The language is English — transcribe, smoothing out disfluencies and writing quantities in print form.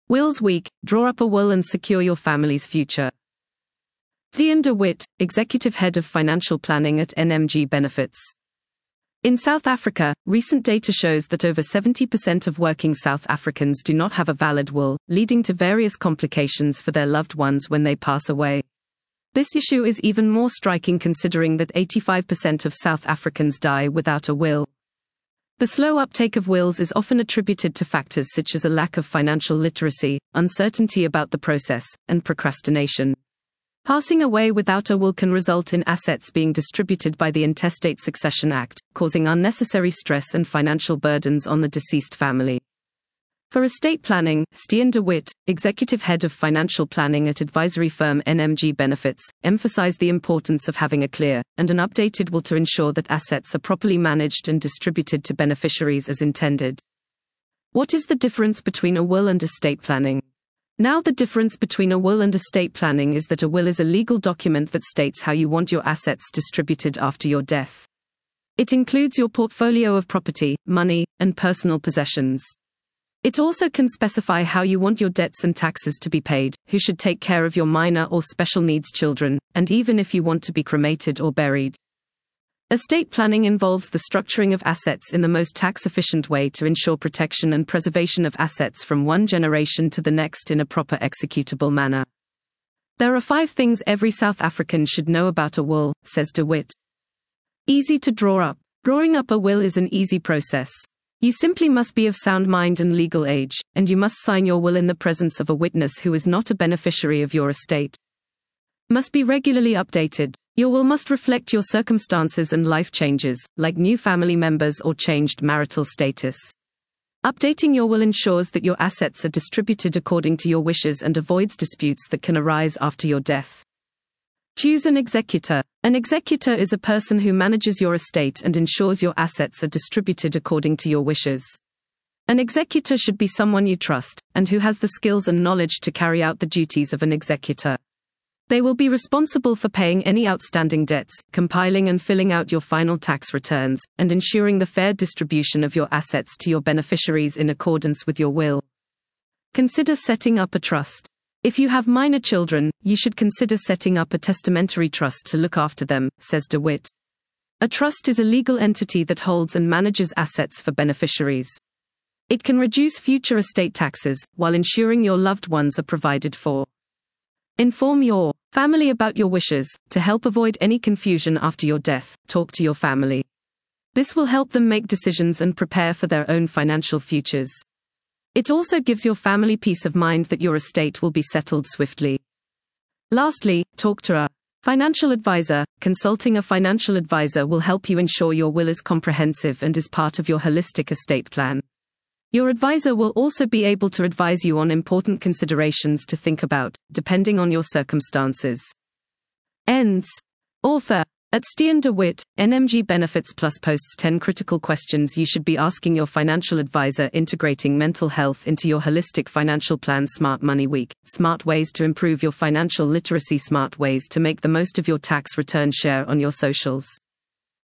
Wills Week, draw up a will and secure your family's future. Stian de Wit, Executive Head of Financial Planning at NMG Benefits. In South Africa, recent data shows that over 70% of working South Africans do not have a valid will, leading to various complications for their loved ones when they pass away. This issue is even more striking considering that 85% of South Africans die without a will. The slow uptake of wills is often attributed to factors such as a lack of financial literacy, uncertainty about the process, and procrastination. Passing away without a will can result in assets being distributed by the Intestate Succession Act, causing unnecessary stress and financial burdens on the deceased family. For estate planning, Stian de Wit, Executive Head of Financial Planning at advisory firm NMG Benefits, emphasized the importance of having a clear and an updated will to ensure that assets are properly managed and distributed to beneficiaries as intended. What is the difference between a will and estate planning? Now, the difference between a will and estate planning is that a will is a legal document that states how you want your assets distributed after your death. It includes your portfolio of property, money, and personal possessions. It also can specify how you want your debts and taxes to be paid, who should take care of your minor or special needs children, and even if you want to be cremated or buried. Estate planning involves the structuring of assets in the most tax-efficient way to ensure protection and preservation of assets from one generation to the next in a proper executable manner. There are 5 things every South African should know about a will, says de Wit. Easy to draw up. Drawing up a will is an easy process. You simply must be of sound mind and legal age, and you must sign your will in the presence of a witness who is not a beneficiary of your estate. Must be regularly updated. Your will must reflect your circumstances and life changes, like new family members or changed marital status. Updating your will ensures that your assets are distributed according to your wishes and avoids disputes that can arise after your death. Choose an executor. An executor is a person who manages your estate and ensures your assets are distributed according to your wishes. An executor should be someone you trust, and who has the skills and knowledge to carry out the duties of an executor. They will be responsible for paying any outstanding debts, compiling and filling out your final tax returns, and ensuring the fair distribution of your assets to your beneficiaries in accordance with your will. Consider setting up a trust. If you have minor children, you should consider setting up a testamentary trust to look after them, says de Wit. A trust is a legal entity that holds and manages assets for beneficiaries. It can reduce future estate taxes, while ensuring your loved ones are provided for. Inform your family about your wishes. To help avoid any confusion after your death, talk to your family. This will help them make decisions and prepare for their own financial futures. It also gives your family peace of mind that your estate will be settled swiftly. Lastly, talk to a financial advisor. Consulting a financial advisor will help you ensure your will is comprehensive and is part of your holistic estate plan. Your advisor will also be able to advise you on important considerations to think about, depending on your circumstances. Ends. Author. At Stian de Wit, NMG Benefits Plus posts 10 critical questions you should be asking your financial advisor, integrating mental health into your holistic financial plan. Smart Money Week. Smart ways to improve your financial literacy. Smart ways to make the most of your tax return. Share on your socials.